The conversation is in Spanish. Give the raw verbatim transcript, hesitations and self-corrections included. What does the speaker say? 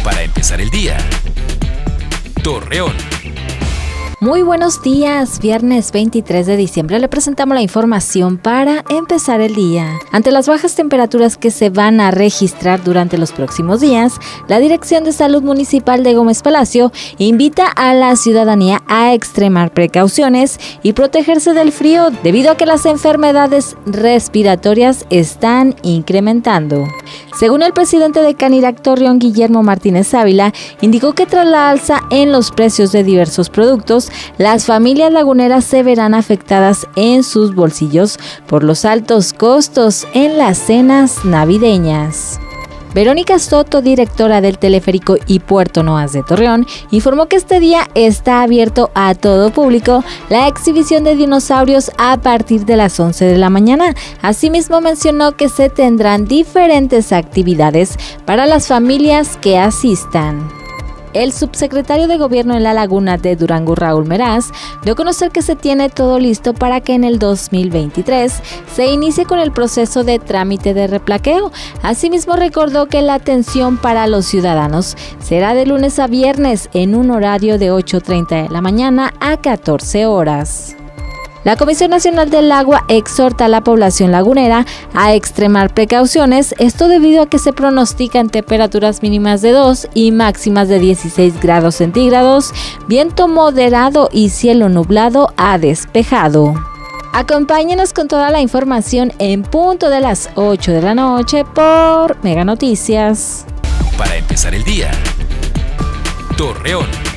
para empezar el día. Torreón. Muy buenos días, viernes veintitrés de diciembre le presentamos la información para empezar el día. Ante las bajas temperaturas que se van a registrar durante los próximos días, la Dirección de Salud Municipal de Gómez Palacio invita a la ciudadanía a extremar precauciones y protegerse del frío debido a que las enfermedades respiratorias están incrementando. Según el presidente de Canirac Torreón, Guillermo Martínez Ávila, indicó que tras la alza en los precios de diversos productos, las familias laguneras se verán afectadas en sus bolsillos por los altos costos en las cenas navideñas. Verónica Soto, directora del Teleférico y Puerto Noas de Torreón, informó que este día está abierto a todo público la exhibición de dinosaurios a partir de las once de la mañana. Asimismo mencionó que se tendrán diferentes actividades para las familias que asistan. El subsecretario de Gobierno en la Laguna de Durango, Raúl Meraz, dio a conocer que se tiene todo listo para que en el dos mil veintitrés se inicie con el proceso de trámite de replaqueo. Asimismo, recordó que la atención para los ciudadanos será de lunes a viernes en un horario de ocho treinta de la mañana a catorce horas. La Comisión Nacional del Agua exhorta a la población lagunera a extremar precauciones, esto debido a que se pronostican temperaturas mínimas de dos y máximas de dieciséis grados centígrados, viento moderado y cielo nublado a despejado. Acompáñenos con toda la información en punto de las ocho de la noche por Mega Noticias. Para empezar el día. Torreón.